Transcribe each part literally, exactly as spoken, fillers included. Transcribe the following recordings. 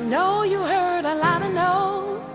know you heard a lot of no's.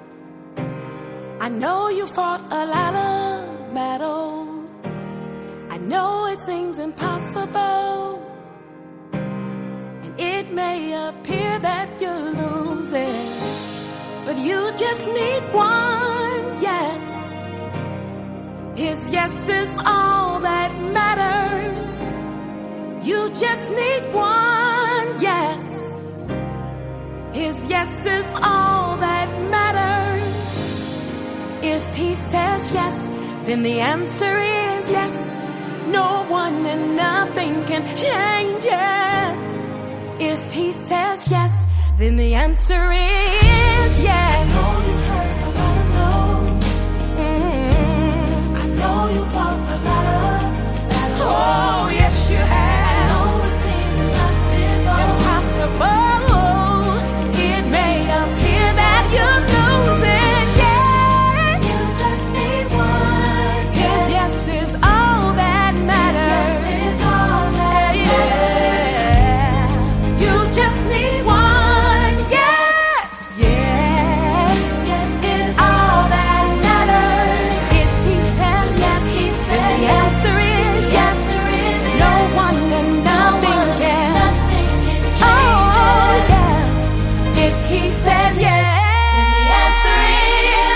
I know you fought a lot of battles. I know it seems impossible, and it may appear that you're losing, but you just need one yes. His yes is all that matters. You just need one yes. His yes is all that matters. If he says yes, then the answer is yes. No one and nothing can change it. If he says yes, then the answer is yes. I know you heard a lot of no's. Mm-hmm. I know you fought a lot of battles. Oh, yes you have. I know it seems impossible. Impossible. It may appear that you're losing, yeah. You just need one His yes is all that matters. His yes is all that Yeah. You just need one yes. Yes. His yes Is is all that matters. If he says yes, he then said the yes. answer is The yes. answer is No yes. one and No nothing one and can. nothing can change Oh it. yeah. If he says yes, then the answer is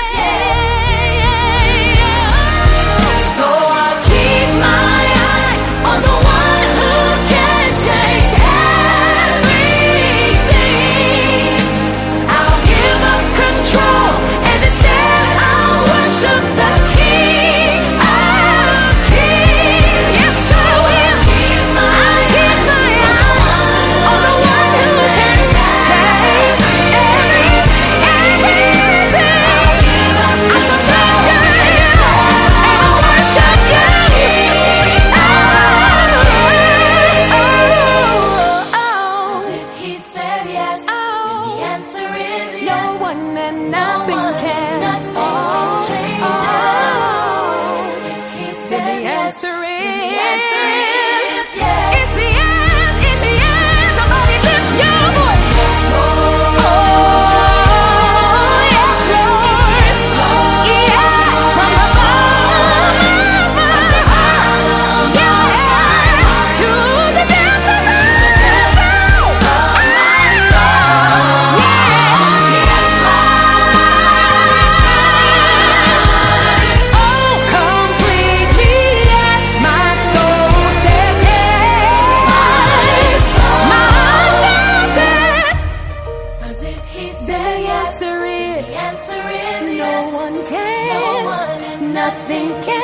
So I'll keep my eyes on the one who can change everything. I'll give up control and instead I'll worship the King of Kings. Yes, I will. I'll keep my eyes on the one who can change everything. I surrender and I'll worship you. Oh, oh, As if he said yes, then the answer is no yes. one and No nothing one and can. nothing can change oh, it. If he Then says the yes, answer then is the answer is yes. It's yes, it's yes. Somebody lift your voice. Oh, yes, Lord. Yes, from the bottom of my heart. Yeah, to the depths of my soul. Oh, completely yes. My soul says yes. My soul says. As if he The said yes, answer is the answer is no yes. one can, No one and nothing can.